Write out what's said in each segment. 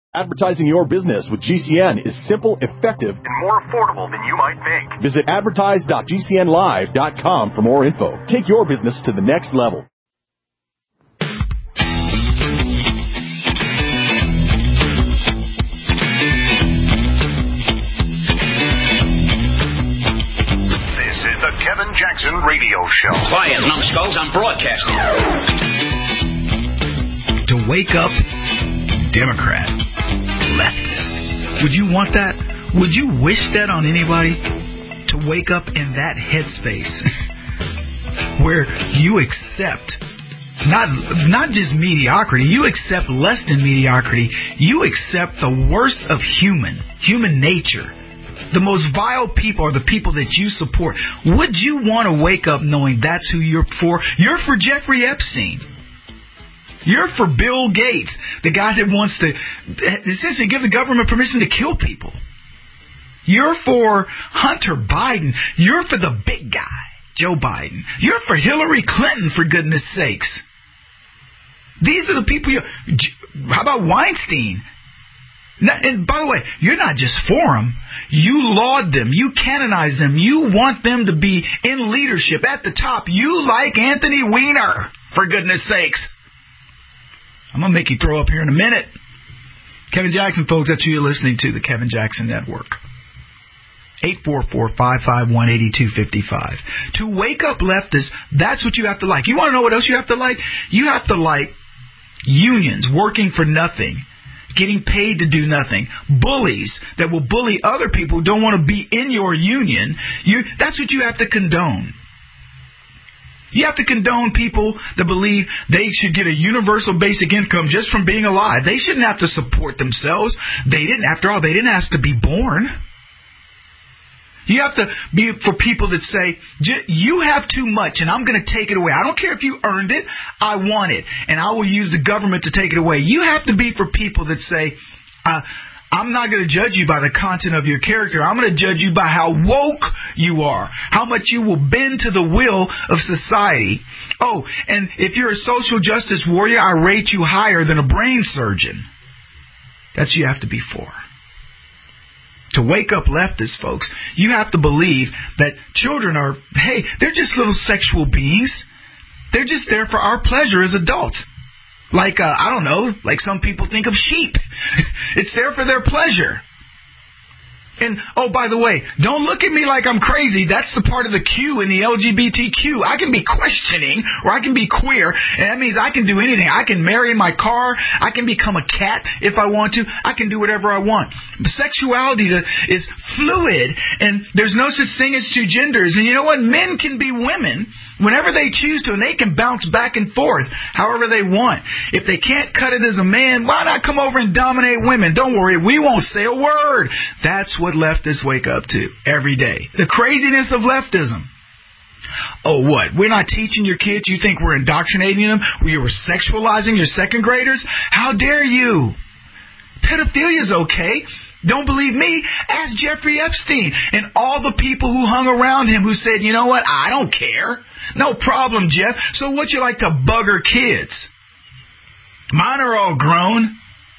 Advertising your business with GCN is simple, effective, and more affordable than you might think. Visit advertise.gcnlive.com for more info. Take your business to the next level. This is the Kevin Jackson Radio Show. Quiet, numbskulls, I'm broadcasting. To wake up Democrat, leftist. Would you want that? Would you wish that on anybody? To wake up in that headspace where you accept not just mediocrity, you accept less than mediocrity. You accept the worst of human nature. The most vile people are the people that you support. Would you want to wake up knowing that's who you're for? You're for Jeffrey Epstein. You're for Bill Gates, the guy that wants to essentially give the government permission to kill people. You're for Hunter Biden. You're for the big guy, Joe Biden. You're for Hillary Clinton, for goodness sakes. These are the people how about Weinstein? And by the way, you're not just for them. You laud them. You canonize them. You want them to be in leadership at the top. You like Anthony Weiner, for goodness sakes. I'm going to make you throw up here in a minute. Kevin Jackson, folks, that's who you're listening to, the Kevin Jackson Network. 844-551-8255. To wake up leftists, that's what you have to like. You want to know what else you have to like? You have to like unions working for nothing, getting paid to do nothing, bullies that will bully other people who don't want to be in your union. That's what you have to condone. You have to condone people that believe they should get a universal basic income just from being alive. They shouldn't have to support themselves. After all, they didn't ask to be born. You have to be for people that say, you have too much and I'm going to take it away. I don't care if you earned it. I want it. And I will use the government to take it away. You have to be for people that say, I'm not going to judge you by the content of your character. I'm going to judge you by how woke you are, how much you will bend to the will of society. Oh, and if you're a social justice warrior, I rate you higher than a brain surgeon. That's what you have to be for. To wake up leftists, folks, you have to believe that children they're just little sexual beings. They're just there for our pleasure as adults. Like some people think of sheep. It's there for their pleasure. And, oh, by the way, don't look at me like I'm crazy. That's the part of the Q in the LGBTQ. I can be questioning or I can be queer, and that means I can do anything. I can marry in my car. I can become a cat if I want to. I can do whatever I want. Sexuality is fluid, and there's no such thing as two genders. And you know what? Men can be women whenever they choose to, and they can bounce back and forth however they want. If they can't cut it as a man, why not come over and dominate women? Don't worry, we won't say a word. That's what leftists wake up to every day. The craziness of leftism. Oh, what? We're not teaching your kids? You think we're indoctrinating them? We were sexualizing your second graders? How dare you? Pedophilia is okay. Don't believe me? Ask Jeffrey Epstein and all the people who hung around him who said, you know what? I don't care. No problem, Jeff. So what you like to bugger kids? Mine are all grown.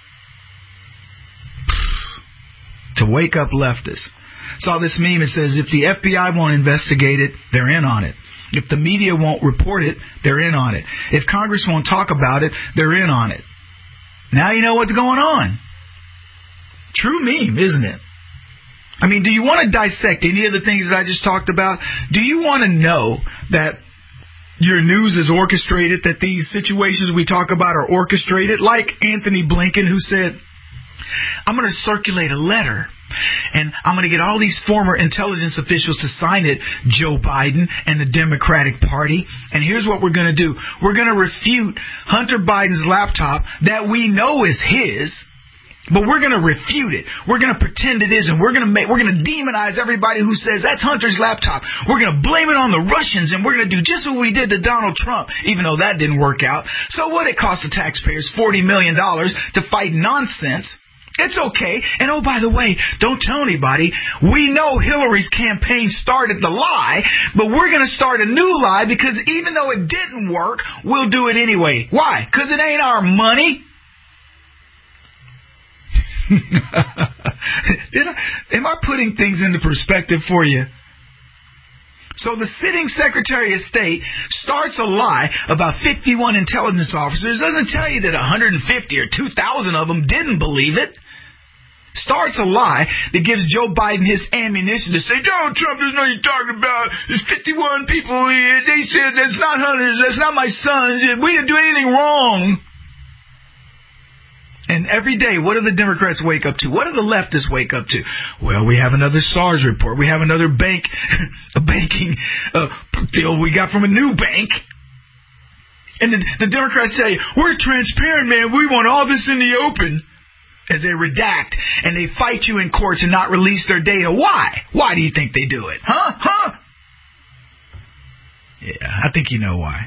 To wake up leftists. Saw this meme. It says, if the FBI won't investigate it, they're in on it. If the media won't report it, they're in on it. If Congress won't talk about it, they're in on it. Now you know what's going on. True meme, isn't it? I mean, do you want to dissect any of the things that I just talked about? Do you want to know that your news is orchestrated, that these situations we talk about are orchestrated? Like Anthony Blinken, who said, I'm going to circulate a letter, and I'm going to get all these former intelligence officials to sign it, Joe Biden and the Democratic Party. And here's what we're going to do. We're going to refute Hunter Biden's laptop that we know is his, but we're going to refute it. We're going to pretend it isn't. We're going to demonize everybody who says that's Hunter's laptop. We're going to blame it on the Russians, and we're going to do just what we did to Donald Trump, even though that didn't work out. So what? It cost the taxpayers $40 million to fight nonsense. It's okay. And oh, by the way, don't tell anybody. We know Hillary's campaign started the lie, but we're going to start a new lie because even though it didn't work, we'll do it anyway. Why? Because it ain't our money. Am I putting things into perspective for you? So the sitting Secretary of State starts a lie about 51 intelligence officers, doesn't tell you that 150 or 2,000 of them didn't believe it. Starts a lie that gives Joe Biden his ammunition to say, Donald Trump doesn't know what you're talking about. There's 51 people here. They said that's not hunters. That's not my sons. We didn't do anything wrong. And every day, what do the Democrats wake up to? What do the leftists wake up to? Well, we have another SARS report. We have another banking deal we got from a new bank. And the Democrats say, we're transparent, man. We want all this in the open. As they redact and they fight you in court to not release their data. Why? Why do you think they do it? Huh? Yeah, I think you know why.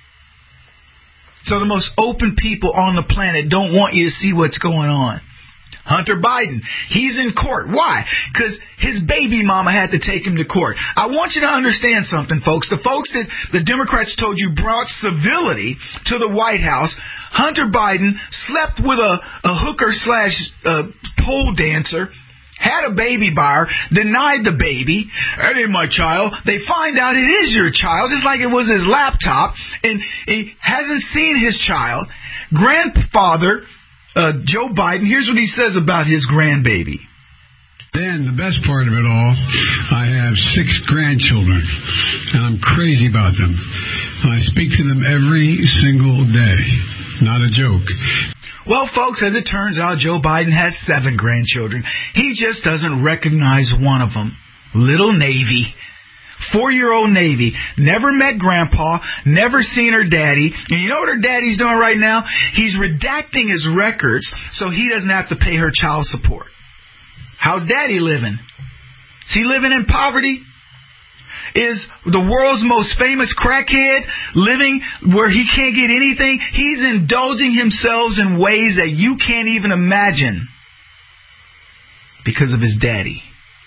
So the most open people on the planet don't want you to see what's going on. Hunter Biden, he's in court. Why? Because his baby mama had to take him to court. I want you to understand something, folks. The folks that the Democrats told you brought civility to the White House, Hunter Biden slept with a hooker / pole dancer, had a baby by her, denied the baby. That ain't my child. They find out it is your child, just like it was his laptop, and he hasn't seen his child. Grandfather, Joe Biden, here's what he says about his grandbaby. Then the best part of it all, I have 6 grandchildren, and I'm crazy about them. I speak to them every single day. Not a joke. Well, folks, as it turns out, Joe Biden has 7 grandchildren. He just doesn't recognize one of them. Little Navy. 4-year-old Navy. Never met Grandpa. Never seen her daddy. And you know what her daddy's doing right now? He's redacting his records so he doesn't have to pay her child support. How's Daddy living? Is he living in poverty? Is the world's most famous crackhead living where he can't get anything? He's indulging himself in ways that you can't even imagine because of his daddy.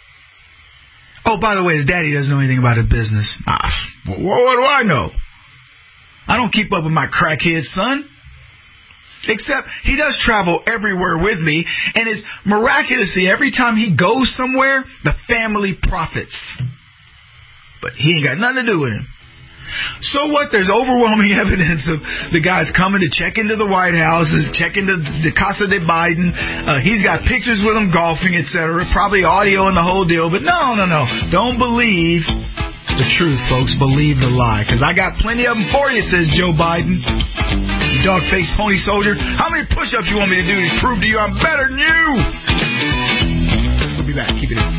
Oh, by the way, his daddy doesn't know anything about his business. What do I know? I don't keep up with my crackhead son. Except he does travel everywhere with me, and it's miraculously every time he goes somewhere, the family profits. But he ain't got nothing to do with him. So what? There's overwhelming evidence of the guys coming to check into the White House, check into the Casa de Biden. He's got pictures with him golfing, etc. Probably audio and the whole deal. But no. Don't believe the truth, folks. Believe the lie. Because I got plenty of them for you, says Joe Biden. You dog-faced pony soldier. How many push-ups you want me to do to prove to you I'm better than you? We'll be back. Keep it in.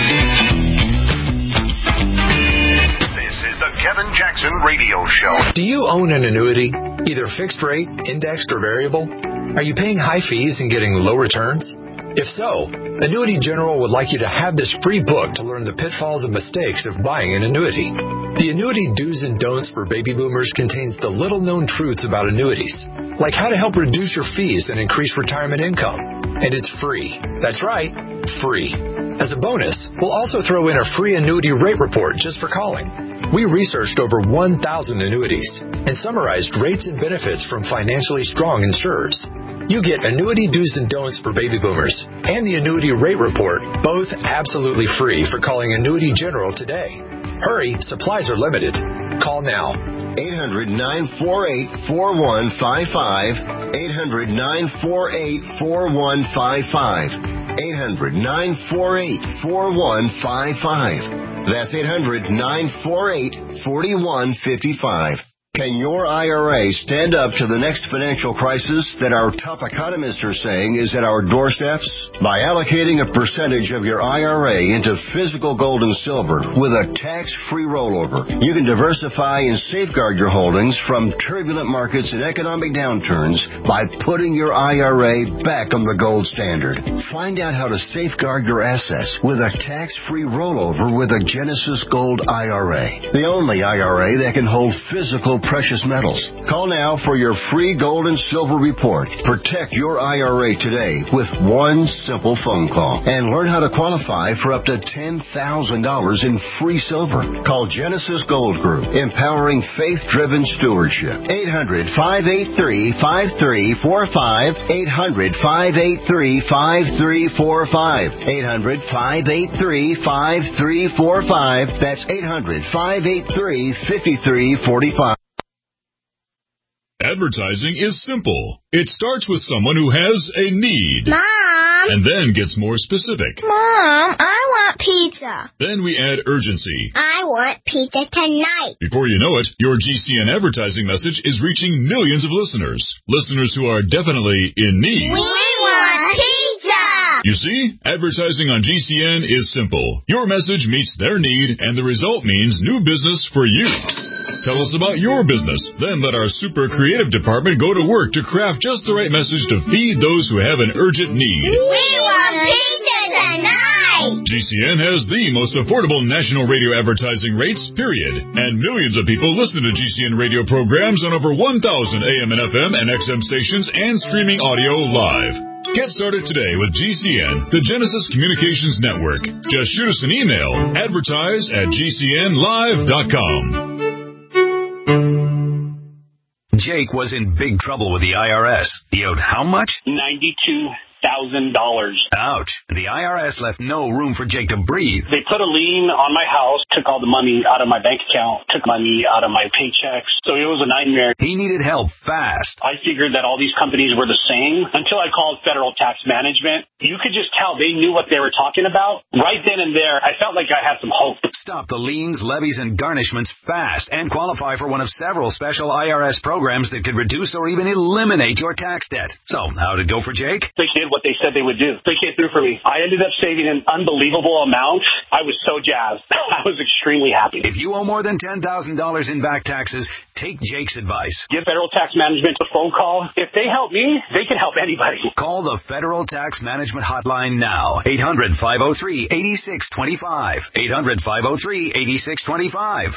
The Kevin Jackson Radio Show. Do you own an annuity, either fixed rate, indexed, or variable? Are you paying high fees and getting low returns? If so, Annuity General would like you to have this free book to learn the pitfalls and mistakes of buying an annuity. The Annuity Do's and Don'ts for Baby Boomers contains the little-known truths about annuities, like how to help reduce your fees and increase retirement income. And it's free. That's right, free. As a bonus, we'll also throw in a free annuity rate report just for calling. We researched over 1,000 annuities and summarized rates and benefits from financially strong insurers. You get Annuity Do's and Don'ts for Baby Boomers and the Annuity Rate Report, both absolutely free for calling Annuity General today. Hurry, supplies are limited. Call now. 800-948-4155. 800-948-4155. 800-948-4155. That's 800-948-4155. Can your IRA stand up to the next financial crisis that our top economists are saying is at our doorsteps? By allocating a percentage of your IRA into physical gold and silver with a tax-free rollover, you can diversify and safeguard your holdings from turbulent markets and economic downturns by putting your IRA back on the gold standard. Find out how to safeguard your assets with a tax-free rollover with a Genesis Gold IRA, the only IRA that can hold physical precious metals. Call now for your free gold and silver report. Protect your IRA today with one simple phone call and learn how to qualify for up to $10,000 in free silver. Call Genesis Gold Group, empowering faith-driven stewardship. 800-583-5345. 800-583-5345. 800-583-5345. That's 800-583-5345. Advertising is simple. It starts with someone who has a need. Mom! And then gets more specific. Mom, I want pizza. Then we add urgency. I want pizza tonight. Before you know it, your GCN advertising message is reaching millions of listeners. Listeners who are definitely in need. We want pizza! You see, advertising on GCN is simple. Your message meets their need, and the result means new business for you. Tell us about your business. Then let our super creative department go to work to craft just the right message to feed those who have an urgent need. We want pizza tonight! GCN has the most affordable national radio advertising rates, period. And millions of people listen to GCN radio programs on over 1,000 AM and FM and XM stations and streaming audio live. Get started today with GCN, the Genesis Communications Network. Just shoot us an email, advertise@gcnlive.com. Jake was in big trouble with the IRS. He owed how much? $92,000. Ouch. The IRS left no room for Jake to breathe. They put a lien on my house, took all the money out of my bank account, took money out of my paychecks. So it was a nightmare. He needed help fast. I figured that all these companies were the same until I called Federal Tax Management. You could just tell they knew what they were talking about. Right then and there, I felt like I had some hope. Stop the liens, levies, and garnishments fast and qualify for one of several special IRS programs that could reduce or even eliminate your tax debt. So, how'd it go for Jake? They did what they said they would do. They came through for me. I ended up saving an unbelievable amount. I was so jazzed. I was extremely happy. If you owe more than $10,000 in back taxes, take Jake's advice. Give Federal Tax Management a phone call. If they help me, they can help anybody. Call the Federal Tax Management Hotline now. 800-503-8625. 800-503-8625.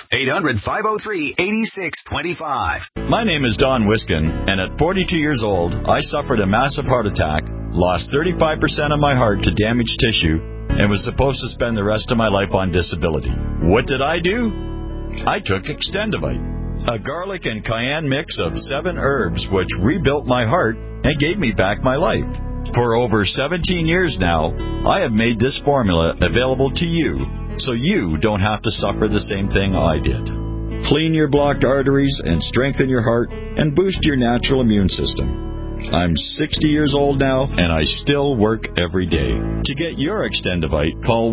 800-503-8625. My name is Don Wiskin, and at 42 years old, I suffered a massive heart attack, lost 35% of my heart to damaged tissue, and was supposed to spend the rest of my life on disability. What did I do? I took Extendivite, a garlic and cayenne mix of 7 herbs which rebuilt my heart and gave me back my life. For over 17 years now, I have made this formula available to you, so you don't have to suffer the same thing I did. Clean your blocked arteries and strengthen your heart and boost your natural immune system. I'm 60 years old now, and I still work every day. To get your Extendivite, call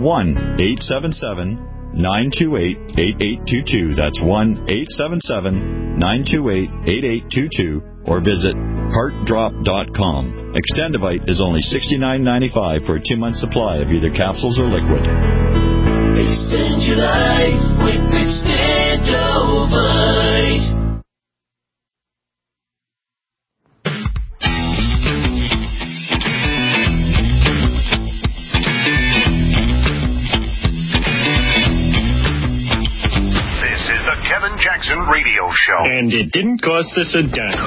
1-877-928-8822. That's 1-877-928-8822. Or visit heartdrop.com. Extendivite is only $69.95 for a 2-month supply of either capsules or liquid. Extend your life with Extendivite. Kevin Jackson Radio Show. And it didn't cost us a dime.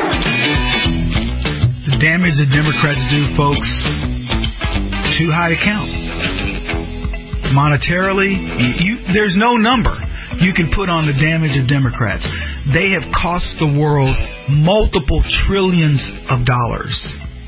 The damage the Democrats do, folks, too high to count. Monetarily, there's no number you can put on the damage of Democrats. They have cost the world multiple trillions of dollars.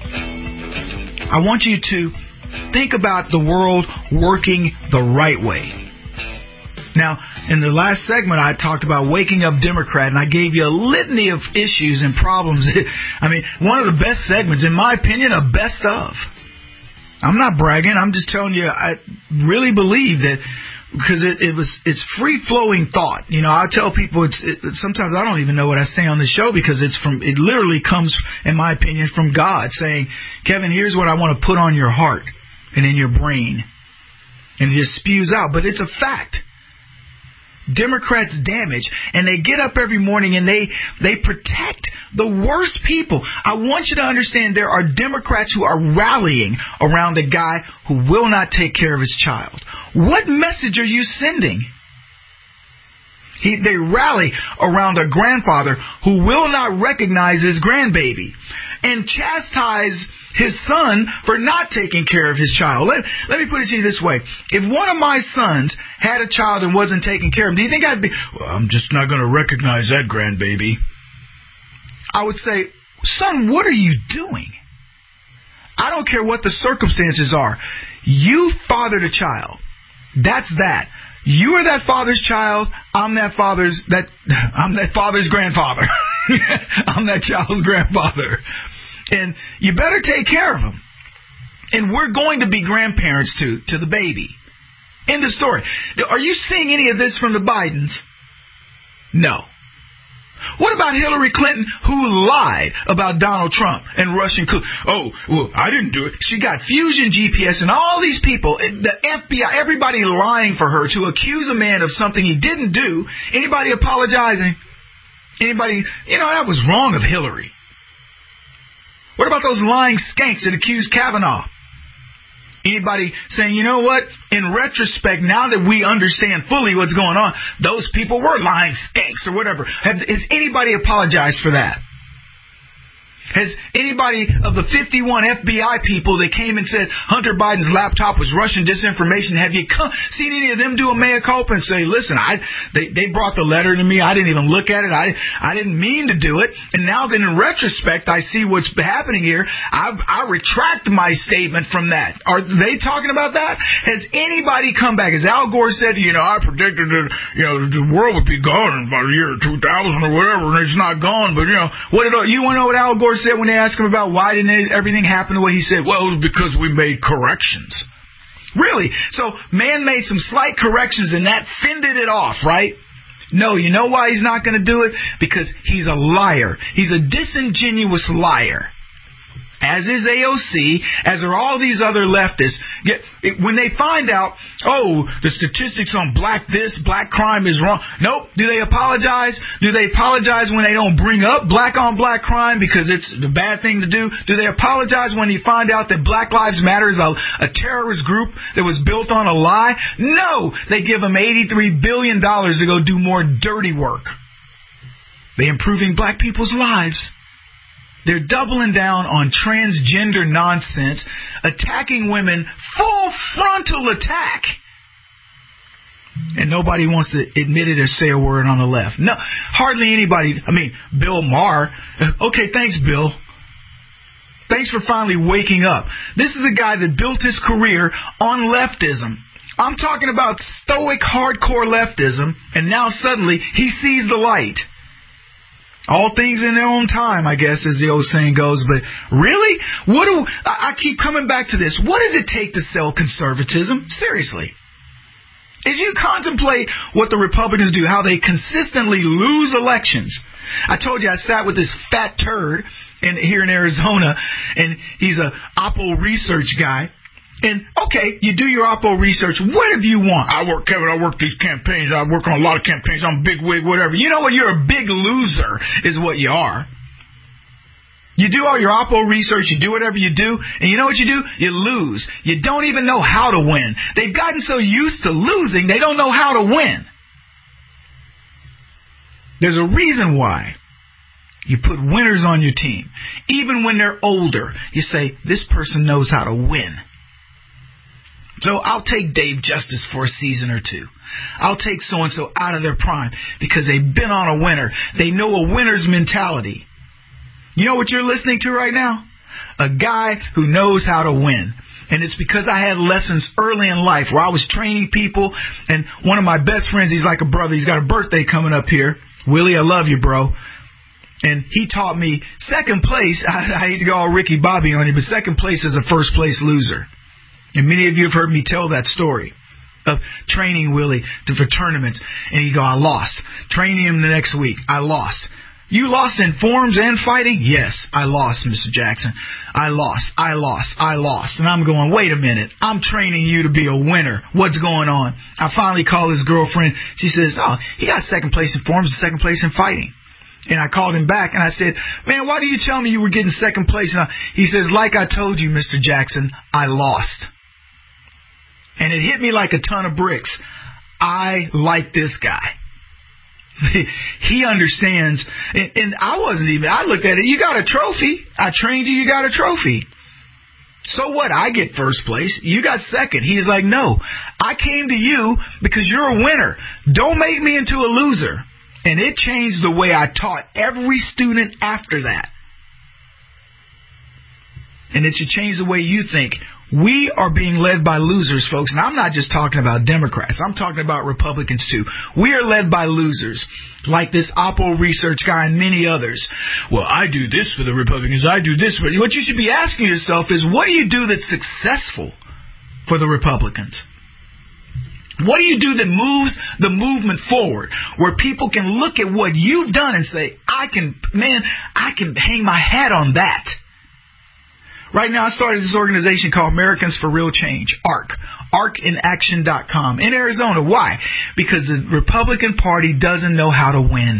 I want you to think about the world working the right way. Now, in the last segment, I talked about waking up Democrat, and I gave you a litany of issues and problems. I mean, one of the best segments, in my opinion, a best of. I'm not bragging. I'm just telling you, I really believe that because it's free-flowing thought. You know, I tell people sometimes I don't even know what I say on the show because it literally comes, in my opinion, from God saying, Kevin, here's what I want to put on your heart and in your brain. And it just spews out. But it's a fact. Democrats damage, and they get up every morning and they protect the worst people. I want you to understand there are Democrats who are rallying around a guy who will not take care of his child. What message are you sending? They rally around a grandfather who will not recognize his grandbaby and chastise his son for not taking care of his child. Let me put it to you this way. If one of my sons had a child and wasn't taking care of him, do you think I'd be, well, I'm just not going to recognize that grandbaby? I would say, son, what are you doing? I don't care what the circumstances are. You fathered a child. That's that. You are that father's child. I'm that father's grandfather. I'm that child's grandfather. And you better take care of him. And we're going to be grandparents to the baby. End of story. Are you seeing any of this from the Bidens? No. What about Hillary Clinton, who lied about Donald Trump and Russian coup? Oh, well, I didn't do it. She got Fusion GPS and all these people, the FBI, everybody lying for her to accuse a man of something he didn't do. Anybody apologizing? Anybody, that was wrong of Hillary. What about those lying skanks that accused Kavanaugh? Anybody saying, you know what, in retrospect, now that we understand fully what's going on, those people were lying skanks or whatever. Has anybody apologized for that? Has anybody of the 51 FBI people that came and said Hunter Biden's laptop was Russian disinformation, have you seen any of them do a mea culpa and say, listen, they brought the letter to me, I didn't even look at it, I didn't mean to do it, and now that in retrospect I see what's happening here, I retract my statement from that. Are they talking about that? Has anybody come back? As Al Gore said, I predicted that the world would be gone in about the year 2000 or whatever, and it's not gone, but you want to know what Al Gore said when they asked him about why didn't everything happen the way he said? Well, it was because we made corrections. Really? So man made some slight corrections and that fended it off, right? No, you know why he's not going to do it? Because he's a liar. He's a disingenuous liar. As is AOC, as are all these other leftists. When they find out, the statistics on black crime is wrong. Nope. Do they apologize? Do they apologize when they don't bring up black on black crime because it's the bad thing to do? Do they apologize when you find out that Black Lives Matter is a terrorist group that was built on a lie? No. They give them $83 billion to go do more dirty work. They're improving black people's lives. They're doubling down on transgender nonsense, attacking women, full frontal attack. And nobody wants to admit it or say a word on the left. No, hardly anybody. Bill Maher. Okay, thanks, Bill. Thanks for finally waking up. This is a guy that built his career on leftism. I'm talking about stoic, hardcore leftism, and now suddenly he sees the light. All things in their own time, I guess, as the old saying goes. But really? I keep coming back to this. What does it take to sell conservatism? Seriously. As you contemplate what the Republicans do, how they consistently lose elections. I told you I sat with this fat turd here in Arizona, and he's a Oppo research guy. And, okay, you do your Oppo research, whatever you want. I work these campaigns. I work on a lot of campaigns. I'm a big wig, whatever. You know what? You're a big loser is what you are. You do all your Oppo research. You do whatever you do. And you know what you do? You lose. You don't even know how to win. They've gotten so used to losing, they don't know how to win. There's a reason why. You put winners on your team. Even when they're older, you say, this person knows how to win. So I'll take Dave Justice for a season or two. I'll take so-and-so out of their prime because they've been on a winner. They know a winner's mentality. You know what you're listening to right now? A guy who knows how to win. And it's because I had lessons early in life where I was training people. And one of my best friends, he's like a brother. He's got a birthday coming up here. Willie, I love you, bro. And he taught me second place. I hate to go all Ricky Bobby on you, but second place is a first place loser. And many of you have heard me tell that story of training Willie for tournaments. And he'd go, I lost. Training him the next week. I lost. You lost in forms and fighting? Yes, I lost, Mr. Jackson. I lost. And I'm going, wait a minute. I'm training you to be a winner. What's going on? I finally call his girlfriend. She says, he got second place in forms and second place in fighting. And I called him back and I said, man, why did you tell me you were getting second place? And he says, like I told you, Mr. Jackson, I lost. And it hit me like a ton of bricks. I like this guy. He understands. And I looked at it. You got a trophy. I trained you. You got a trophy. So what? I get first place. You got second. He's like, no, I came to you because you're a winner. Don't make me into a loser. And it changed the way I taught every student after that. And it should change the way you think. We are being led by losers, folks. And I'm not just talking about Democrats. I'm talking about Republicans, too. We are led by losers, like this Oppo research guy and many others. Well, I do this for the Republicans. I do this for... What you should be asking yourself is, what do you do that's successful for the Republicans? What do you do that moves the movement forward, where people can look at what you've done and say, I can hang my hat on that. Right now, I started this organization called Americans for Real Change, ARC, ARCinaction.com, in Arizona. Why? Because the Republican Party doesn't know how to win.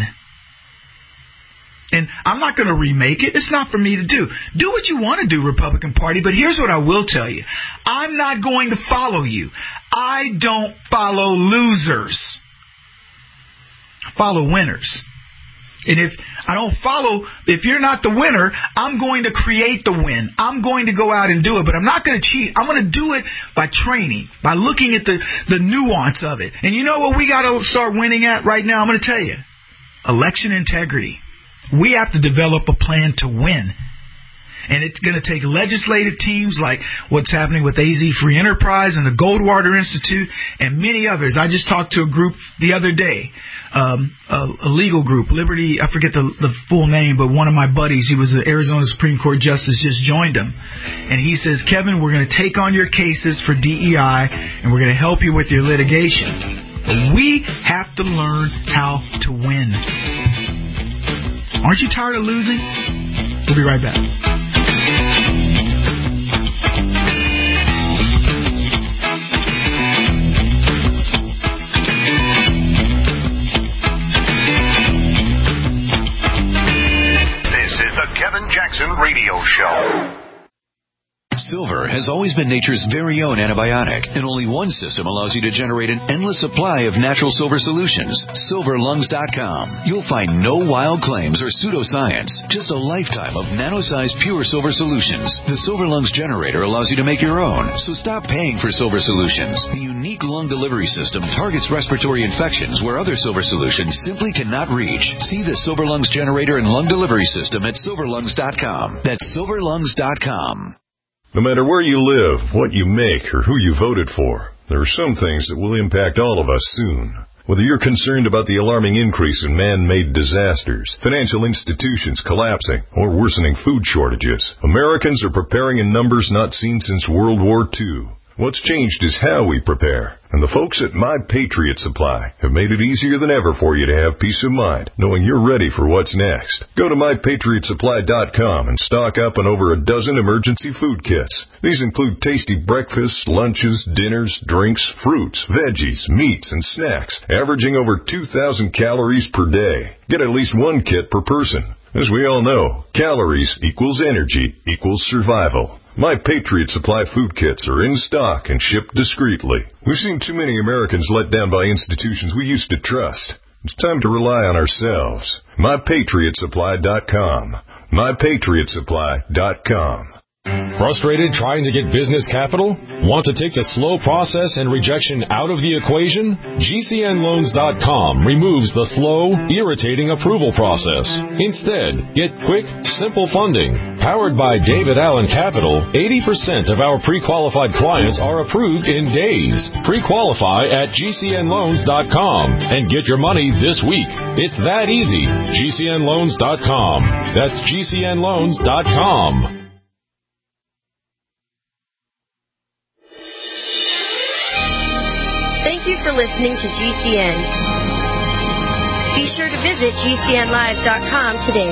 And I'm not going to remake it. It's not for me to do. Do what you want to do, Republican Party, but here's what I will tell you. I'm not going to follow you. I don't follow losers. I follow winners. And if you're not the winner, I'm going to create the win. I'm going to go out and do it, but I'm not going to cheat. I'm going to do it by training, by looking at the nuance of it. And you know what we got to start winning at right now? I'm going to tell you. Election integrity. We have to develop a plan to win. And it's going to take legislative teams like what's happening with AZ Free Enterprise and the Goldwater Institute and many others. I just talked to a group the other day, a legal group, Liberty, I forget the full name, but one of my buddies, he was an Arizona Supreme Court justice, just joined them. And he says, Kevin, we're going to take on your cases for DEI and we're going to help you with your litigation. But we have to learn how to win. Aren't you tired of losing? We'll be right back. This is the Kevin Jackson Radio Show. Silver has always been nature's very own antibiotic, and only one system allows you to generate an endless supply of natural silver solutions. SilverLungs.com. You'll find no wild claims or pseudoscience, just a lifetime of nano-sized pure silver solutions. The Silver Lungs generator allows you to make your own, so stop paying for silver solutions. The unique lung delivery system targets respiratory infections where other silver solutions simply cannot reach. See the Silver Lungs generator and lung delivery system at SilverLungs.com. That's SilverLungs.com. No matter where you live, what you make, or who you voted for, there are some things that will impact all of us soon. Whether you're concerned about the alarming increase in man-made disasters, financial institutions collapsing, or worsening food shortages, Americans are preparing in numbers not seen since World War II. What's changed is how we prepare. And the folks at My Patriot Supply have made it easier than ever for you to have peace of mind, knowing you're ready for what's next. Go to MyPatriotSupply.com and stock up on over a dozen emergency food kits. These include tasty breakfasts, lunches, dinners, drinks, fruits, veggies, meats, and snacks, averaging over 2,000 calories per day. Get at least one kit per person. As we all know, calories equals energy equals survival. My Patriot Supply food kits are in stock and shipped discreetly. We've seen too many Americans let down by institutions we used to trust. It's time to rely on ourselves. MyPatriotSupply.com. MyPatriotSupply.com. Frustrated trying to get business capital? Want to take the slow process and rejection out of the equation? GCNLoans.com removes the slow, irritating approval process. Instead, get quick, simple funding. Powered by David Allen Capital, 80% of our pre-qualified clients are approved in days. Pre-qualify at GCNLoans.com and get your money this week. It's that easy. GCNLoans.com. That's GCNLoans.com. Thank you for listening to GCN. Be sure to visit GCNlive.com today.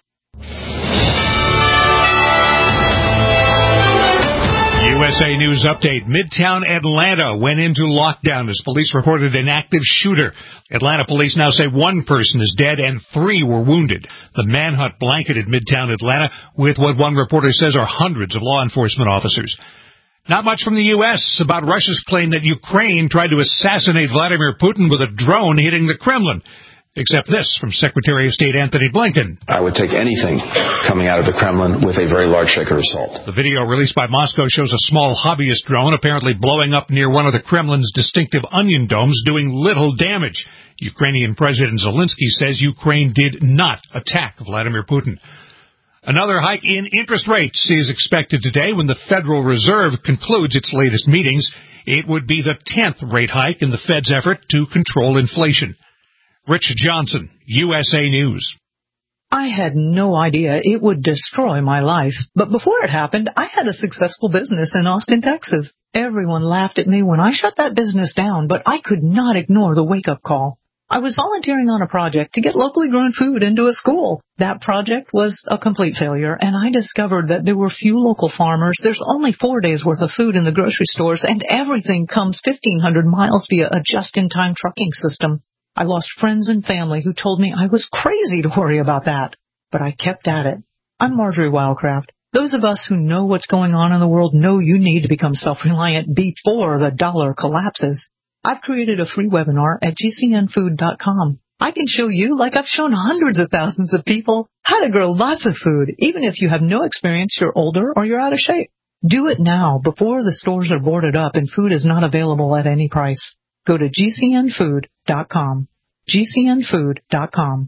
USA News Update. Midtown Atlanta went into lockdown as police reported an active shooter. Atlanta police now say one person is dead and 3 were wounded. The manhunt blanketed Midtown Atlanta with what one reporter says are hundreds of law enforcement officers. Not much from the U.S. about Russia's claim that Ukraine tried to assassinate Vladimir Putin with a drone hitting the Kremlin. Except this from Secretary of State Anthony Blinken. I would take anything coming out of the Kremlin with a very large shaker of salt. The video released by Moscow shows a small hobbyist drone apparently blowing up near one of the Kremlin's distinctive onion domes, doing little damage. Ukrainian President Zelensky says Ukraine did not attack Vladimir Putin. Another hike in interest rates is expected today when the Federal Reserve concludes its latest meetings. It would be the 10th rate hike in the Fed's effort to control inflation. Rich Johnson, USA News. I had no idea it would destroy my life, but before it happened, I had a successful business in Austin, Texas. Everyone laughed at me when I shut that business down, but I could not ignore the wake-up call. I was volunteering on a project to get locally grown food into a school. That project was a complete failure, and I discovered that there were few local farmers. There's only 4 days' worth of food in the grocery stores, and everything comes 1,500 miles via a just-in-time trucking system. I lost friends and family who told me I was crazy to worry about that. But I kept at it. I'm Marjorie Wildcraft. Those of us who know what's going on in the world know you need to become self-reliant before the dollar collapses. I've created a free webinar at gcnfood.com. I can show you, like I've shown hundreds of thousands of people, how to grow lots of food, even if you have no experience, you're older, or you're out of shape. Do it now before the stores are boarded up and food is not available at any price. Go to gcnfood.com. gcnfood.com.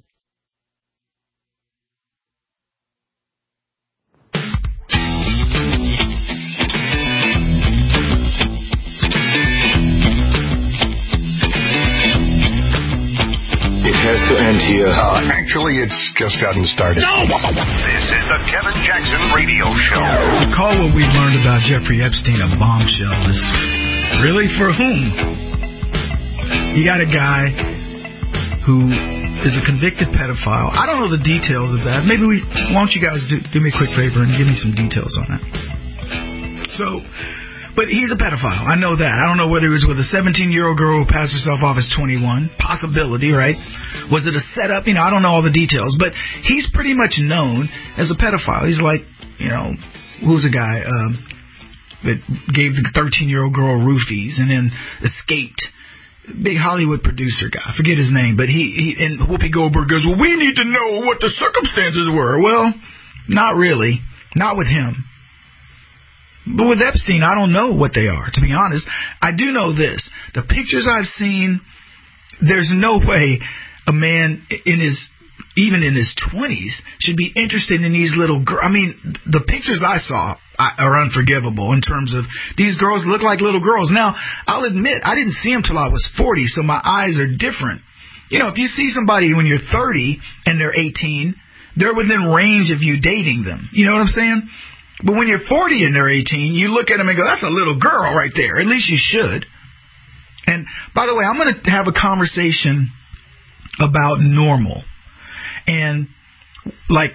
It has to end here. Actually, it's just gotten started. No! This is the Kevin Jackson Radio Show. Call what we've learned about Jeffrey Epstein a bombshell. Is really for whom? You got a guy who is a convicted pedophile. I don't know the details of that. Maybe why don't you guys do me a quick favor and give me some details on that. But he's a pedophile. I know that. I don't know whether he was with a 17-year-old girl who passed herself off as 21. Possibility, right? Was it a setup? I don't know all the details. But he's pretty much known as a pedophile. He's like, who's a guy that gave the 13-year-old girl roofies and then escaped? Big Hollywood producer guy. I forget his name. But he and Whoopi Goldberg goes, well, we need to know what the circumstances were. Well, not really. Not with him. But with Epstein, I don't know what they are, to be honest. I do know this. The pictures I've seen, there's no way a man even in his 20s should be interested in these little girls. I mean, the pictures I saw are unforgivable in terms of these girls look like little girls. Now, I'll admit, I didn't see them till I was 40, so my eyes are different. If you see somebody when you're 30 and they're 18, they're within range of you dating them. You know what I'm saying? But when you're 40 and they're 18, you look at them and go, that's a little girl right there. At least you should. And, by the way, I'm going to have a conversation about normal. And, like,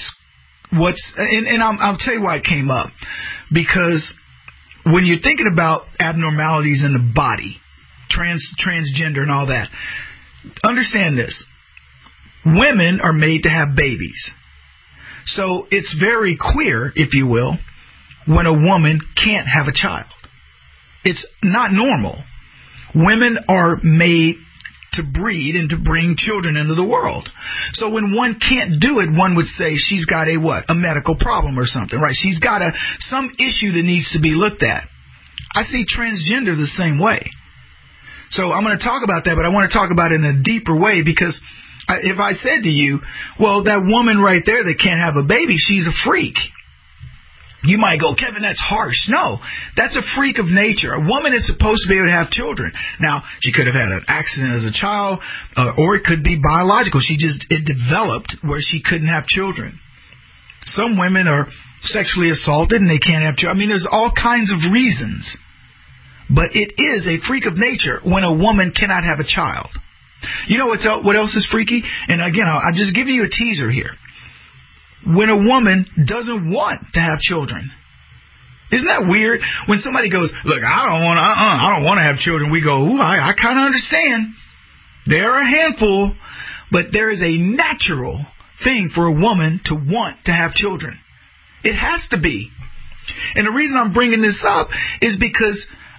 I'll tell you why it came up. Because when you're thinking about abnormalities in the body, transgender and all that, understand this. Women are made to have babies. So it's very queer, if you will, when a woman can't have a child. It's not normal. Women are made to breed and to bring children into the world. So when one can't do it, one would say she's got a what? A medical problem or something, right? She's got some issue that needs to be looked at. I see transgender the same way. So I'm going to talk about that, but I want to talk about it in a deeper way because if I said to you, well, that woman right there that can't have a baby, she's a freak. You might go, Kevin, that's harsh. No, that's a freak of nature. A woman is supposed to be able to have children. Now, she could have had an accident as a child, or it could be biological. It developed where she couldn't have children. Some women are sexually assaulted and they can't have children. I mean, there's all kinds of reasons. But it is a freak of nature when a woman cannot have a child. You know what else is freaky? And again, I'm just giving you a teaser here. When a woman doesn't want to have children. Isn't that weird? When somebody goes, look, I don't want to have children, we go, ooh, I kind of understand. There are a handful, but there is a natural thing for a woman to want to have children. It has to be. And the reason I'm bringing this up is because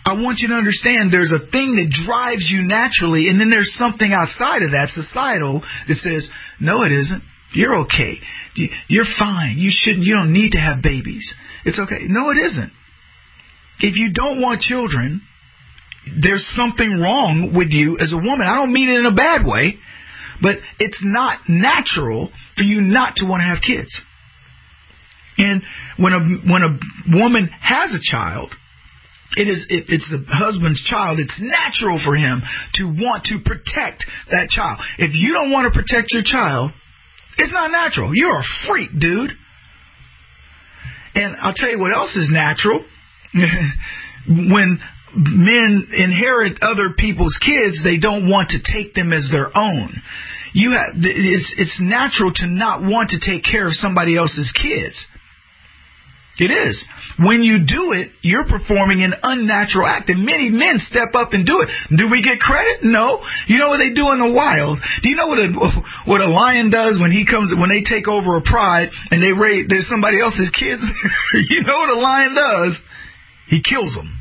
I want you to understand there's a thing that drives you naturally, and then there's something outside of that, societal, that says, no, it isn't. You're okay. You're fine. You don't need to have babies. It's okay. No, it isn't. If you don't want children, there's something wrong with you as a woman. I don't mean it in a bad way, but it's not natural for you not to want to have kids. And when a woman has a child, it's the husband's child. It's natural for him to want to protect that child. If you don't want to protect your child, it's not natural. You're a freak, dude. And I'll tell you what else is natural. When men inherit other people's kids, they don't want to take them as their own. It's natural to not want to take care of somebody else's kids. It is. When you do it, you're performing an unnatural act, and many men step up and do it. Do we get credit? No. You know what they do in the wild? Do you know what a lion does when they take over a pride and they raid there's somebody else's kids? You know what a lion does? He kills them.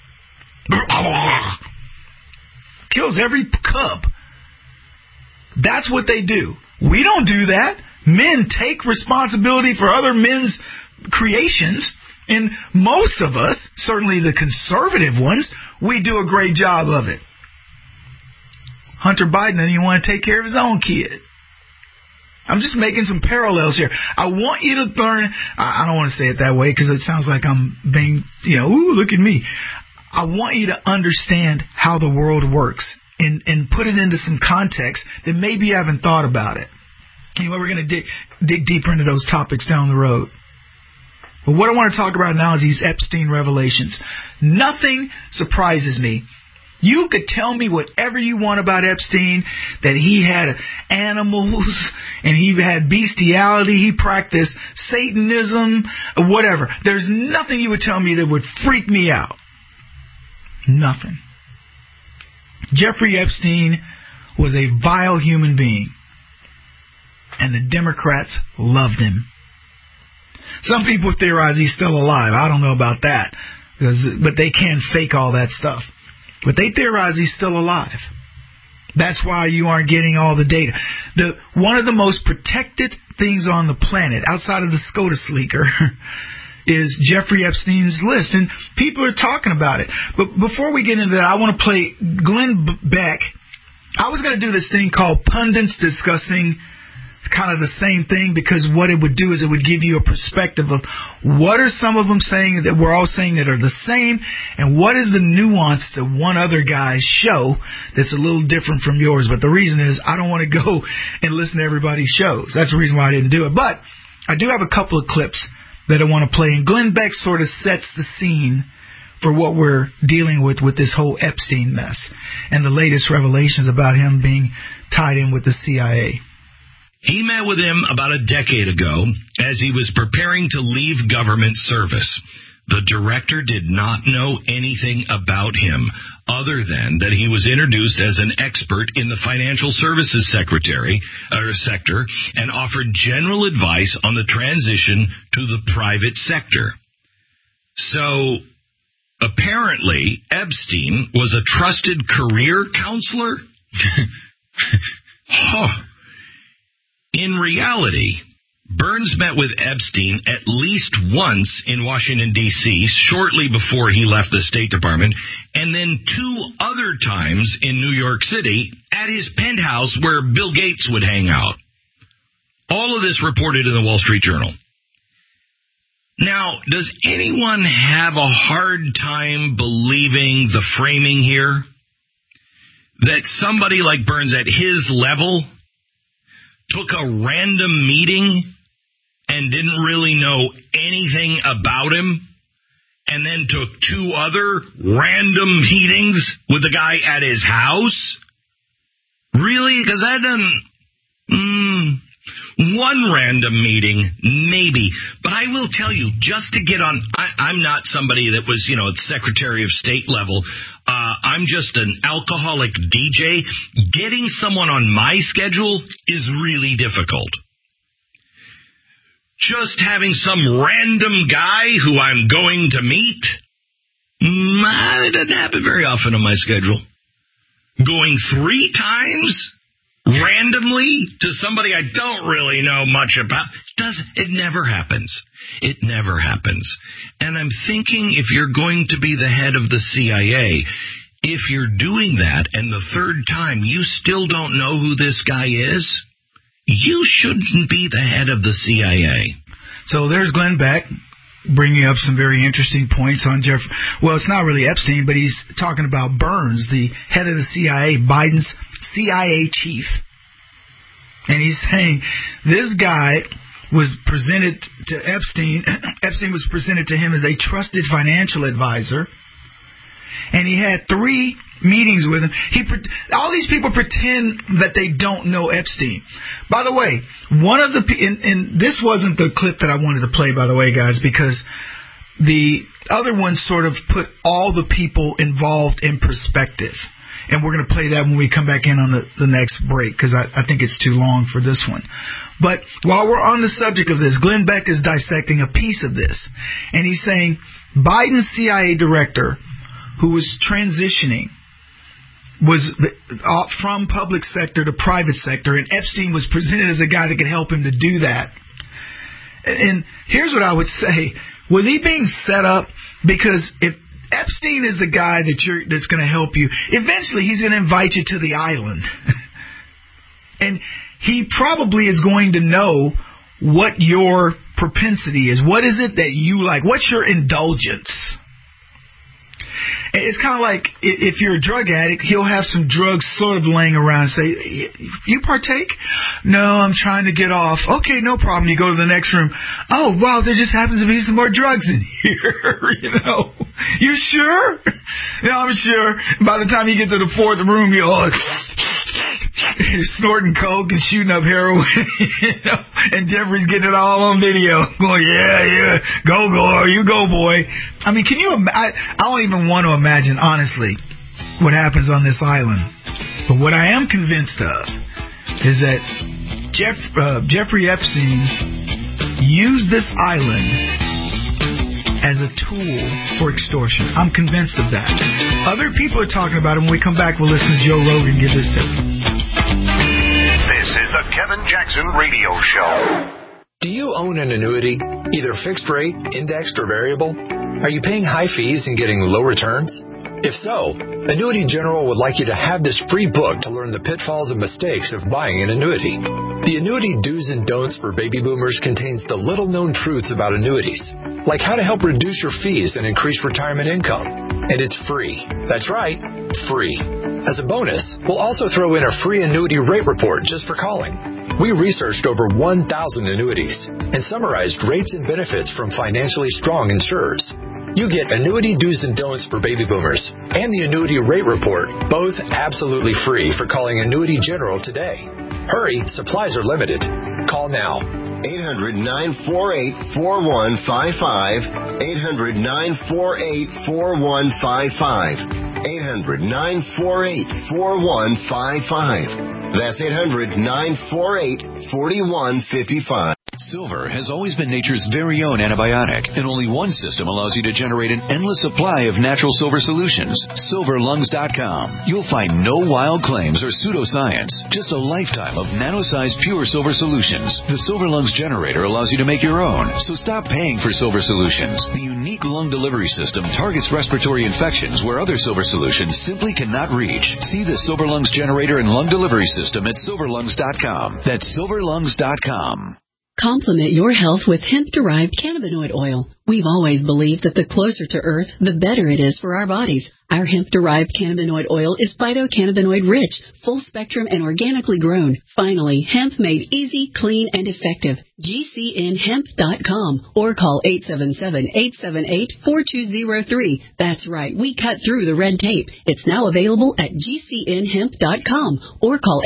Kills every cub. That's what they do. We don't do that. Men take responsibility for other men's creations, and most of us, certainly the conservative ones, we do a great job of it. Hunter Biden doesn't even want to take care of his own kid. I'm just making some parallels here. I want you to learn. I don't want to say it that way because it sounds like I'm being, ooh, look at me. I want you to understand how the world works and put it into some context that maybe you haven't thought about it. Anyway, we're going to dig deeper into those topics down the road. But what I want to talk about now is these Epstein revelations. Nothing surprises me. You could tell me whatever you want about Epstein, that he had animals and he had bestiality, he practiced Satanism, whatever. There's nothing you would tell me that would freak me out. Nothing. Jeffrey Epstein was a vile human being, and the Democrats loved him. Some people theorize he's still alive. I don't know about that, but they can fake all that stuff. But they theorize he's still alive. That's why you aren't getting all the data. One of the most protected things on the planet, outside of the SCOTUS leaker, is Jeffrey Epstein's list. And people are talking about it. But before we get into that, I want to play Glenn Beck. I was going to do this thing called Pundits Discussing kind of the same thing, because what it would do is it would give you a perspective of what are some of them saying that we're all saying that are the same, and what is the nuance to one other guy's show that's a little different from yours. But the reason is I don't want to go and listen to everybody's shows. That's the reason why I didn't do it. But I do have a couple of clips that I want to play, and Glenn Beck sort of sets the scene for what we're dealing with this whole Epstein mess and the latest revelations about him being tied in with the CIA. He met with him about a decade ago as he was preparing to leave government service. The director did not know anything about him other than that he was introduced as an expert in the financial services sector and offered general advice on the transition to the private sector. So apparently Epstein was a trusted career counselor? In reality, Burns met with Epstein at least once in Washington, D.C., shortly before he left the State Department, and then 2 other times in New York City at his penthouse where Bill Gates would hang out. All of this reported in the Wall Street Journal. Now, does anyone have a hard time believing the framing here? That somebody like Burns at his level took a random meeting and didn't really know anything about him, and then took 2 other random meetings with the guy at his house? Really? Because that doesn't... One random meeting, maybe. But I will tell you, just to get on... I'm not somebody that was, at Secretary of State level. I'm just an alcoholic DJ. Getting someone on my schedule is really difficult. Just having some random guy who I'm going to meet? It doesn't happen very often on my schedule. Going 3 times randomly to somebody I don't really know much about, it never happens. It never happens. And I'm thinking, if you're going to be the head of the CIA, if you're doing that and the 3rd time you still don't know who this guy is, you shouldn't be the head of the CIA. So there's Glenn Beck bringing up some very interesting points on well, it's not really Epstein, but he's talking about Burns, the head of the CIA, Biden's CIA chief. And he's saying this guy was presented to Epstein. Epstein was presented to him as a trusted financial advisor. And he had 3 meetings with him. All these people pretend that they don't know Epstein. By the way, one of the and this wasn't the clip that I wanted to play, by the way, guys, because the other one sort of put all the people involved in perspective. And we're going to play that when we come back in on the next break, because I think it's too long for this one. But while we're on the subject of this, Glenn Beck is dissecting a piece of this. And he's saying Biden's CIA director, who was transitioning, was from public sector to private sector, and Epstein was presented as a guy that could help him to do that. And here's what I would say. Was he being set up? Because if Epstein is the guy that's going to help you, eventually he's going to invite you to the island. And he probably is going to know what your propensity is. What is it that you like? What's your indulgence? It's kind of like if you're a drug addict, he'll have some drugs sort of laying around and say, you partake? No, I'm trying to get off. Okay, no problem. You go to the next room. Oh, wow, there just happens to be some more drugs in here. You sure? I'm sure. By the time you get to the 4th room, you're snorting coke and shooting up heroin. And Jeffrey's getting it all on video. Going, yeah, go, you go, boy. I mean, can you I don't even want to imagine, honestly, what happens on this island. But what I am convinced of is that Jeffrey Epstein used this island as a tool for extortion. I'm convinced of that. Other people are talking about it. When we come back, we'll listen to Joe Rogan give this tip. This is the Kevin Jackson Radio Show. Do you own an annuity, either fixed rate, indexed, or variable? Are you paying high fees and getting low returns? If so, Annuity General would like you to have this free book to learn the pitfalls and mistakes of buying an annuity. The Annuity Do's and Don'ts for Baby Boomers contains the little-known truths about annuities, like how to help reduce your fees and increase retirement income. And it's free. That's right, free. As a bonus, we'll also throw in a free annuity rate report just for calling. We researched over 1,000 annuities and summarized rates and benefits from financially strong insurers. You get Annuity Do's and Don'ts for Baby Boomers and the Annuity Rate Report, both absolutely free for calling Annuity General today. Hurry, supplies are limited. Call now. 800-948-4155. 800-948-4155. 800-948-4155. That's 800-948-4155. Silver has always been nature's very own antibiotic, and only one system allows you to generate an endless supply of natural silver solutions. SilverLungs.com. You'll find no wild claims or pseudoscience, just a lifetime of nano-sized pure silver solutions. The Silver Lungs generator allows you to make your own, so stop paying for silver solutions. The unique lung delivery system targets respiratory infections where other silver solutions simply cannot reach. See the Silver Lungs generator and lung delivery system at SilverLungs.com. That's SilverLungs.com. Complement your health with hemp-derived cannabinoid oil. We've always believed that the closer to Earth, the better it is for our bodies. Our hemp-derived cannabinoid oil is phytocannabinoid-rich, full-spectrum, and organically grown. Finally, hemp made easy, clean, and effective. GCNhemp.com or call 877-878-4203. That's right, we cut through the red tape. It's now available at GCNhemp.com or call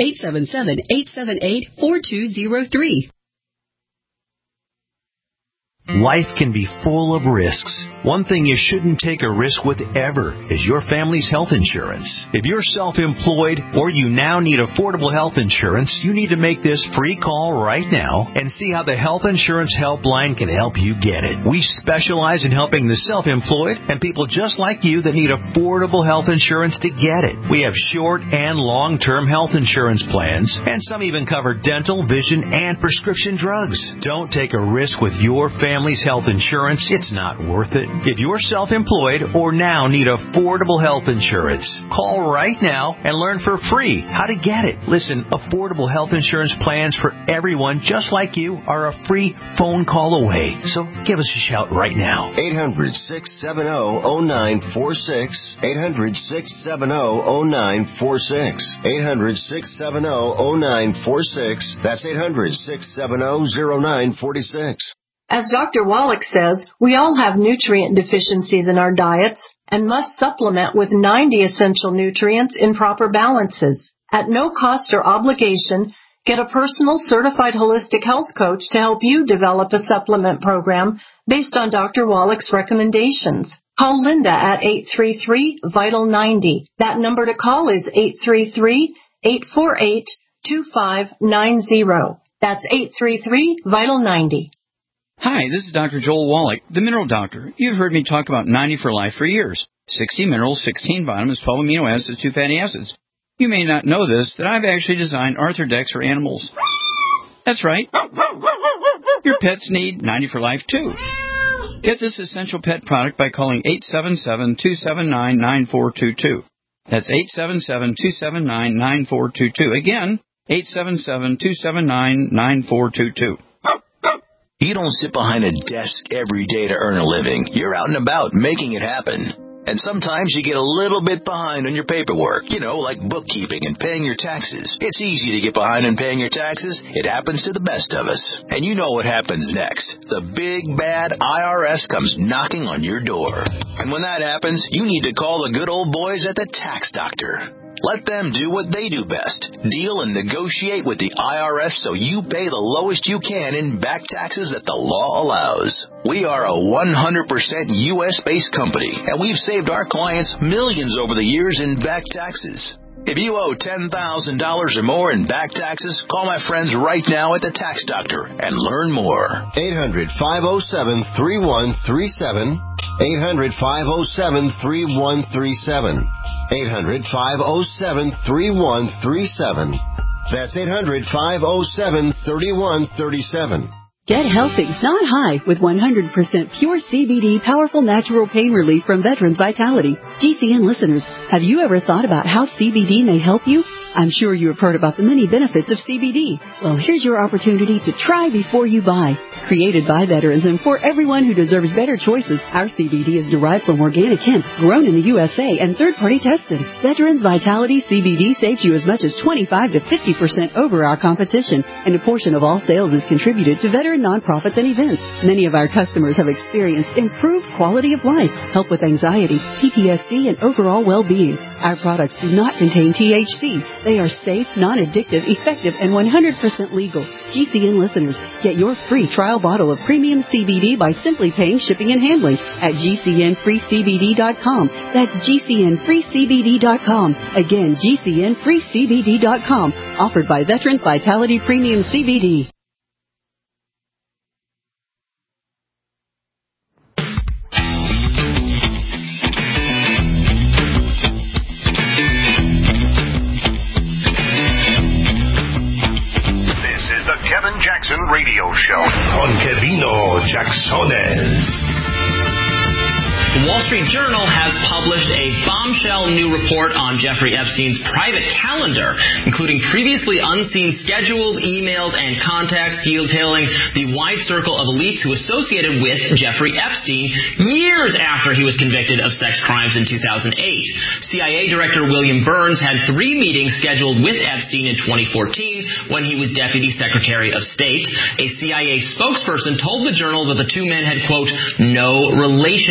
877-878-4203. Life can be full of risks. One thing you shouldn't take a risk with ever is your family's health insurance. If you're self-employed or you now need affordable health insurance, you need to make this free call right now and see how the Health Insurance Helpline can help you get it. We specialize in helping the self-employed and people just like you that need affordable health insurance to get it. We have short and long-term health insurance plans, and some even cover dental, vision, and prescription drugs. Don't take a risk with your family's health insurance. It's not worth it. If you're self-employed or now need affordable health insurance, call right now and learn for free how to get it. Listen, affordable health insurance plans for everyone just like you are a free phone call away. So give us a shout right now. 800-670-0946. 800-670-0946. 800-670-0946. That's 800-670-0946. As Dr. Wallach says, we all have nutrient deficiencies in our diets and must supplement with 90 essential nutrients in proper balances. At no cost or obligation, get a personal certified holistic health coach to help you develop a supplement program based on Dr. Wallach's recommendations. Call Linda at 833-VITAL-90. That number to call is 833-848-2590. That's 833-VITAL-90. Hi, this is Dr. Joel Wallach, the Mineral Doctor. You've heard me talk about 90 for Life for years. 60 minerals, 16 vitamins, 12 amino acids, 2 fatty acids. You may not know this, that I've actually designed Arthrodex for animals. That's right. Your pets need 90 for Life, too. Get this essential pet product by calling 877-279-9422. That's 877-279-9422. Again, 877-279-9422. You don't sit behind a desk every day to earn a living. You're out and about making it happen. And sometimes you get a little bit behind on your paperwork, like bookkeeping and paying your taxes. It's easy to get behind on paying your taxes. It happens to the best of us. And you know what happens next. The big, bad IRS comes knocking on your door. And when that happens, you need to call the good old boys at the Tax Doctor. Let them do what they do best. Deal and negotiate with the IRS so you pay the lowest you can in back taxes that the law allows. We are a 100% U.S.-based company, and we've saved our clients millions over the years in back taxes. If you owe $10,000 or more in back taxes, call my friends right now at the Tax Doctor and learn more. 800-507-3137. 800-507-3137. 800-507-3137. That's 800-507-3137. Get healthy, not high, with 100% pure CBD powerful natural pain relief from Veterans Vitality. GCN listeners, have you ever thought about how CBD may help you? I'm sure you have heard about the many benefits of CBD. Well, here's your opportunity to try before you buy. Created by veterans and for everyone who deserves better choices, our CBD is derived from organic hemp, grown in the USA, and third-party tested. Veterans Vitality CBD saves you as much as 25 to 50% over our competition, and a portion of all sales is contributed to veteran nonprofits and events. Many of our customers have experienced improved quality of life, help with anxiety, PTSD, and overall well-being. Our products do not contain THC. They are safe, non-addictive, effective, and 100% legal. GCN listeners, get your free trial bottle of premium CBD by simply paying shipping and handling at GCNFreeCBD.com. That's GCNFreeCBD.com. Again, GCNFreeCBD.com. Offered by Veterans Vitality Premium CBD. Kevin Jackson Radio Show. Con Kevino Jacksones. The Wall Street Journal has published a bombshell new report on Jeffrey Epstein's private calendar, including previously unseen schedules, emails, and contacts detailing the wide circle of elites who associated with Jeffrey Epstein years after he was convicted of sex crimes in 2008. CIA Director William Burns had 3 meetings scheduled with Epstein in 2014 when he was Deputy Secretary of State. A CIA spokesperson told the Journal that the two men had, quote, no relationship.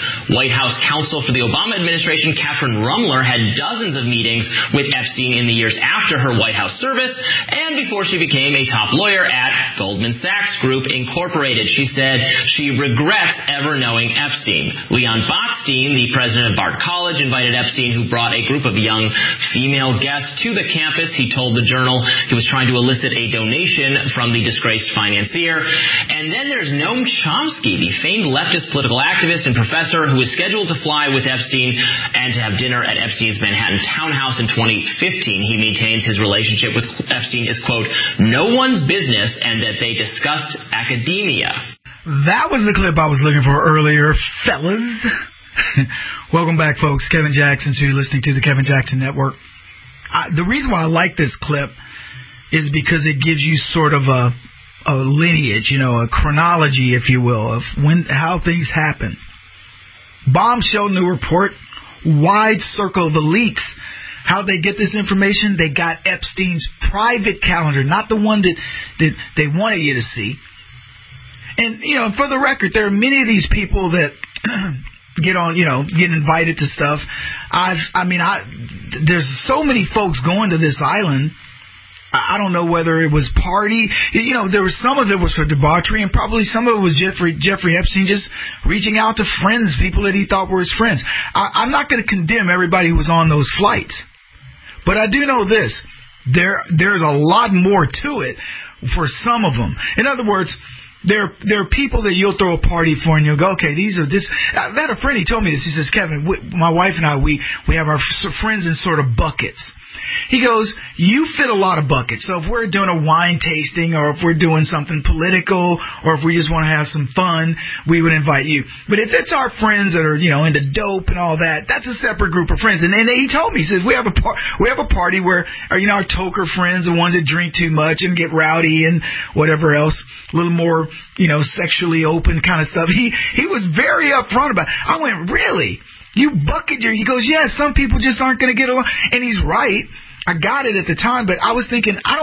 White House counsel for the Obama administration, Catherine Rumler, had dozens of meetings with Epstein in the years after her White House service and before she became a top lawyer at Goldman Sachs Group Incorporated. She said she regrets ever knowing Epstein. Leon Botstein, the president of Bard College, invited Epstein, who brought a group of young female guests to the campus. He told the Journal he was trying to elicit a donation from the disgraced financier. And then there's Noam Chomsky, the famed leftist political activist and professor who was scheduled to fly with Epstein and to have dinner at Epstein's Manhattan townhouse in 2015. He maintains his relationship with Epstein is, quote, no one's business, and that they discussed academia. That was the clip I was looking for earlier, fellas. Welcome back, folks. Kevin Jackson, so you're listening to the Kevin Jackson Network. The reason why I like this clip is because it gives you sort of a lineage, a chronology, if you will, of how things happen. Bombshell new report, wide circle of elites. How they get this information? They got Epstein's private calendar, not the one that they wanted you to see. And, for the record, there are many of these people that get on, get invited to stuff. There's so many folks going to this island. I don't know whether it was party. There was some of it was for debauchery, and probably some of it was Jeffrey Epstein just reaching out to friends, people that he thought were his friends. I'm not going to condemn everybody who was on those flights, but I do know this: there's a lot more to it for some of them. In other words, there are people that you'll throw a party for, and you'll go, okay, these are this. I had a friend. He told me this. He says, Kevin, my wife and I, we have our friends in sort of buckets. He goes, you fit a lot of buckets. So if we're doing a wine tasting, or if we're doing something political, or if we just want to have some fun, we would invite you. But if it's our friends that are, into dope and all that, that's a separate group of friends. And he told me, he says, we have a party where, our toker friends, the ones that drink too much and get rowdy and whatever else, a little more, sexually open kind of stuff. He was very upfront about it. I went, really? You bucket he goes, yeah, some people just aren't going to get along. And he's right. I got it at the time, but I was thinking, I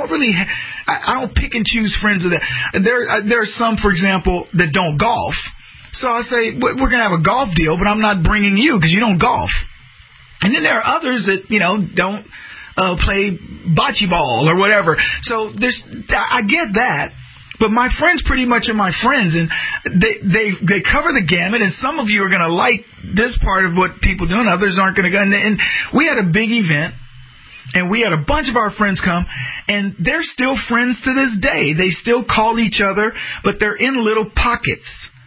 don't pick and choose friends of that. There are some, for example, that don't golf. So I say, we're going to have a golf deal, but I'm not bringing you because you don't golf. And then there are others that, don't play bocce ball or whatever. So I get that. But my friends pretty much are my friends, and they cover the gamut, and some of you are going to like this part of what people do, and others aren't going to go. And we had a big event, and we had a bunch of our friends come, and they're still friends to this day. They still call each other, but they're in little pockets.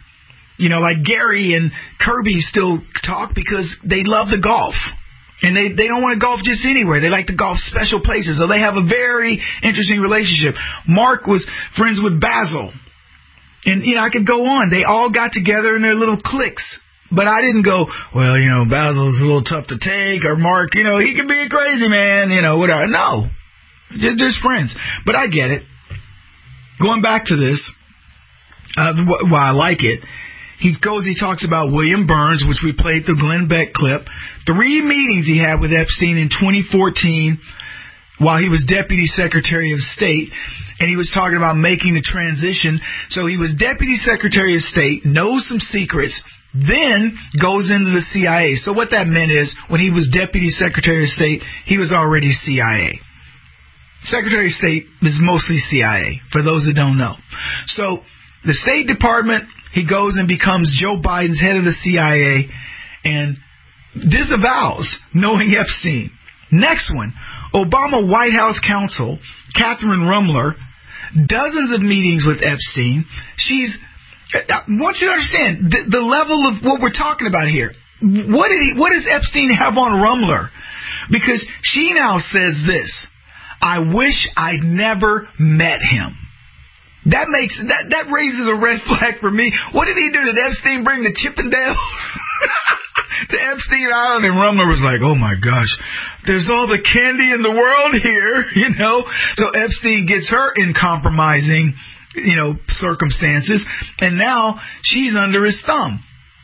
Like Gary and Kirby still talk because they love the golf. And they don't want to golf just anywhere. They like to golf special places. So they have a very interesting relationship. Mark was friends with Basil. And, I could go on. They all got together in their little cliques. But I didn't go, well, Basil's a little tough to take. Or Mark, he can be a crazy man, whatever. No. Just friends. But I get it. Going back to this, why I like it. He talks about William Burns, which we played the Glenn Beck clip. 3 meetings he had with Epstein in 2014 while he was Deputy Secretary of State. And he was talking about making the transition. So he was Deputy Secretary of State, knows some secrets, then goes into the CIA. So what that meant is when he was Deputy Secretary of State, he was already CIA. Secretary of State is mostly CIA, for those that don't know. So the State Department, he goes and becomes Joe Biden's head of the CIA and disavows knowing Epstein. Next one, Obama White House counsel, Catherine Rumler, dozens of meetings with Epstein. I want you to understand the level of what we're talking about here. What does Epstein have on Rumler? Because she now says this, I wish I'd never met him. That raises a red flag for me. What did he do? Did Epstein bring the Chippendales to Epstein Island? And Rumler was like, oh my gosh, there's all the candy in the world here, So Epstein gets her in compromising, circumstances. And now she's under his thumb.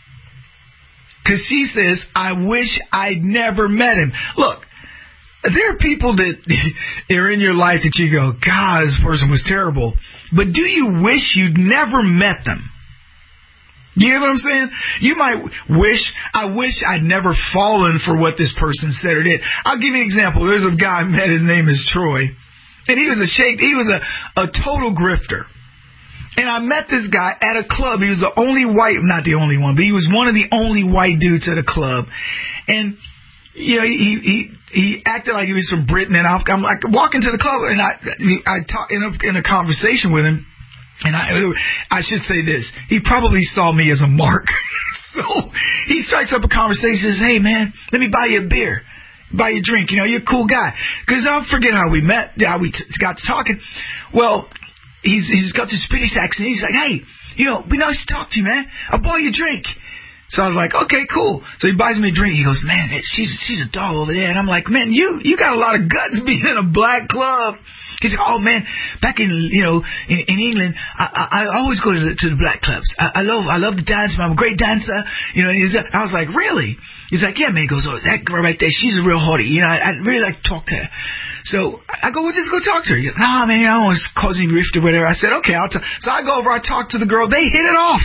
Because she says, I wish I'd never met him. Look, there are people that are in your life that you go, God, this person was terrible. But do you wish you'd never met them? You know what I'm saying? You might I wish I'd never fallen for what this person said or did. I'll give you an example. There's a guy I met, his name is Troy, and he was a total grifter. And I met this guy at a club. He was the only white, not the only one, but he was one of the only white dudes at a club. And, you know, he acted like he was from Britain, and I'm like walking to the club, and I talk in a conversation with him. And I should say this. He probably saw me as a mark. So he strikes up a conversation and says, hey, man, let me buy you a beer. Buy you a drink. You know, you're a cool guy. Because I'll forget how we met, how we got to talking. Well, he's got this British accent. He's like, hey, you know, be nice to talk to you, man. I'll buy you a drink. So I was like, okay, cool. So he buys me a drink. He goes, man, she's a doll over there. And I'm like, man, you got a lot of guts being in a black club. He's like, oh man, back in England, I always go to the black clubs. I love to dance. I'm a great dancer. You know, I was like, really? He's like, yeah, man. He goes, oh, that girl right there, she's a real hottie. You know, I'd really like to talk to her. So I go, well, just go talk to her. He goes, nah, man, I don't want to cause any rift or whatever. I said, okay, so I go over, I talk to the girl. They hit it off.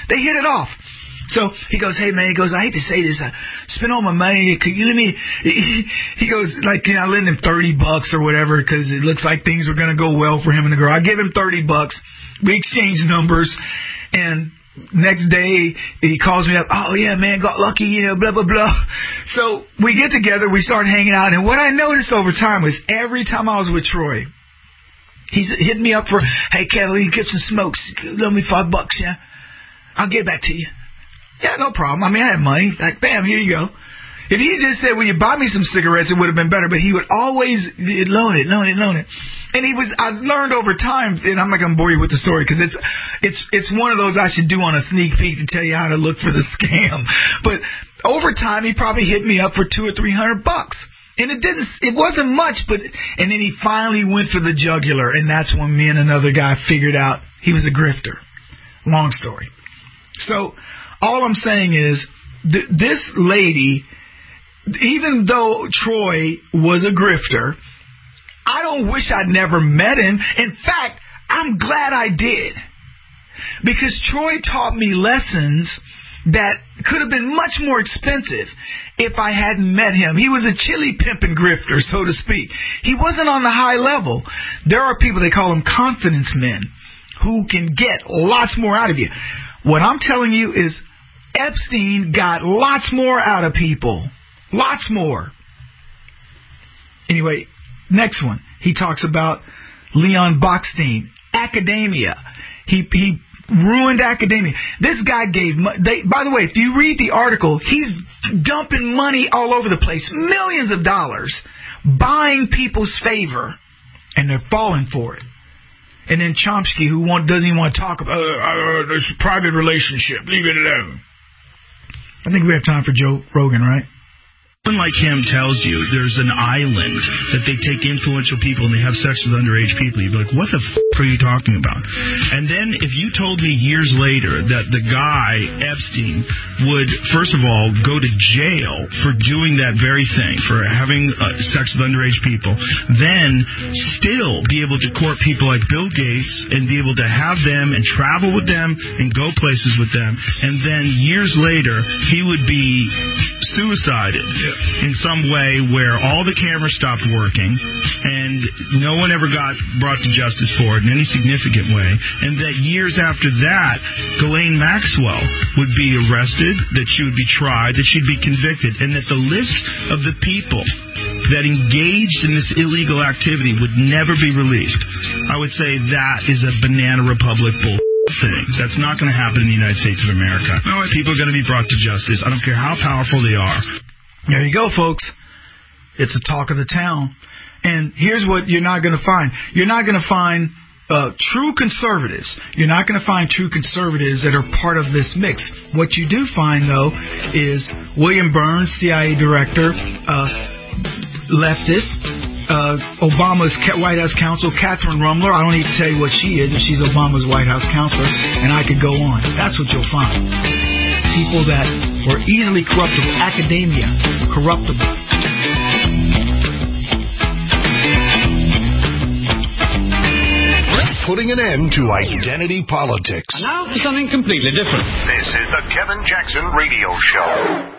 So he goes, hey, man, I hate to say this, I spent all my money, could you let me, he goes, like, you know, I lend him $30 or whatever, because it looks like things were going to go well for him and the girl. I give him $30, we exchange numbers, and next day, he calls me up, oh, yeah, man, got lucky, you know, blah, blah, blah. So we get together, we start hanging out, and what I noticed over time was every time I was with Troy, he's hitting me up for, hey, Kevin, you get some smokes, loan me $5, yeah? I'll get back to you. Yeah, no problem. I mean, I had money. Like, bam, here you go. If he just said, will you buy me some cigarettes, it would have been better. But he would always loan it. And I've learned over time, and I'm not going to bore you with the story because it's one of those I should do on a sneak peek to tell you how to look for the scam. But over time, he probably hit me up for $200 or $300. And it wasn't much, and then he finally went for the jugular, and that's when me and another guy figured out he was a grifter. Long story. So all I'm saying is, this lady, even though Troy was a grifter, I don't wish I'd never met him. In fact, I'm glad I did. Because Troy taught me lessons that could have been much more expensive if I hadn't met him. He was a chili pimping grifter, so to speak. He wasn't on the high level. There are people, they call them confidence men, who can get lots more out of you. What I'm telling you is Epstein got lots more out of people. Lots more. Anyway, next one. He talks about Leon Bachstein. Academia. He ruined academia. This guy by the way, if you read the article, he's dumping money all over the place. Millions of dollars. Buying people's favor. And they're falling for it. And then Chomsky, who doesn't even want to talk about this private relationship. Leave it alone. I think we have time for Joe Rogan, right? Someone like him tells you there's an island that they take influential people and they have sex with underage people. You'd be like, what the are you talking about? And then if you told me years later that the guy, Epstein, would, first of all, go to jail for doing that very thing, for having sex with underage people, then still be able to court people like Bill Gates and be able to have them and travel with them and go places with them, and then years later he would be suicided in some way where all the cameras stopped working and no one ever got brought to justice for it in any significant way, and that years after that Ghislaine Maxwell would be arrested, that she would be tried, that she'd be convicted, and that the list of the people that engaged in this illegal activity would never be released. I would say that is a banana republic bull thing. That's not going to happen in the United States of America. People are going to be brought to justice. I don't care how powerful they are. There you go, folks. It's the talk of the town. And here's what you're not going to find. You're not going to find true conservatives. You're not going to find true conservatives that are part of this mix. What you do find, though, is William Burns, CIA director, leftist, Obama's White House counsel, Catherine Rumler. I don't need to tell you what she is if she's Obama's White House counselor, and I could go on. That's what you'll find. People that were easily corruptible. Academia, corruptible. putting an end to identity politics. And now for something completely different. This is the Kevin Jackson Radio Show.